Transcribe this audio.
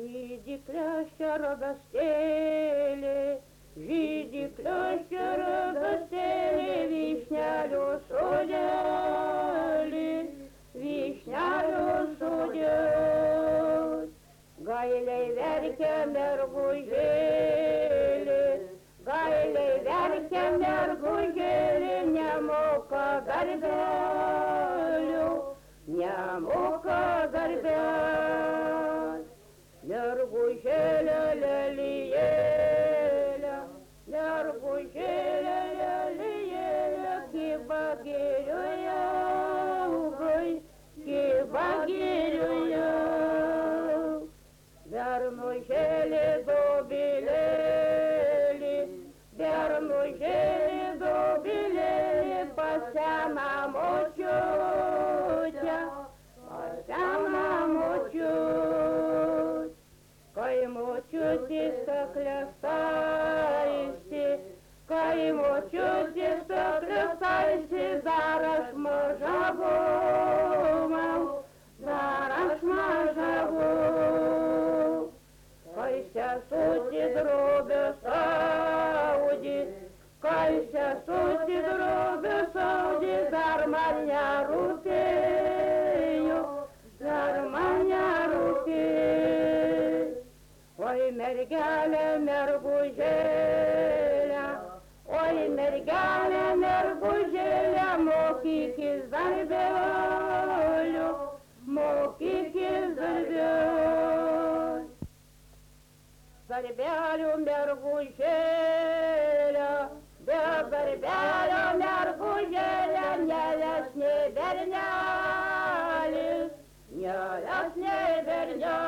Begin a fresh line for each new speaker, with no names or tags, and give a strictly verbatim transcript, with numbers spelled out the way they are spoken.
Žydi kleščia rogastėlė, žydi kleščia rogastėlė, vyšnelio sodelį, vyšnelio sodelį. Gailiai verkia mergužėlė, gailiai verkia mergužėlė, nemoka garbelių, nemoka garbelių. Mergužėlė lelijėlė, mergužėlė lelijėlė, kiba gėliuje, ugai, kiba gėliuje. Bernužėlė dobilėlė, bernužėlė dobilėlė, pas seną močiutę, pas seną močiutę. Kai močiutė stakle saisi, kai močiutė stakle saisi, dar aš maža buvau, dar aš maža buvau. Kai sesutė drobė saudė, kai sesutė drobė saudė, dar man nerūpėjo, dar man nerūpėjo. Oi mergelė mergužėlė, oi mergelė mergužėlė, mokykis darbelių, mokykis darbelių. Darbelių mergužėlė, be darbelio mergužėlė, nelesnė bernelis, nelesnė bernelis.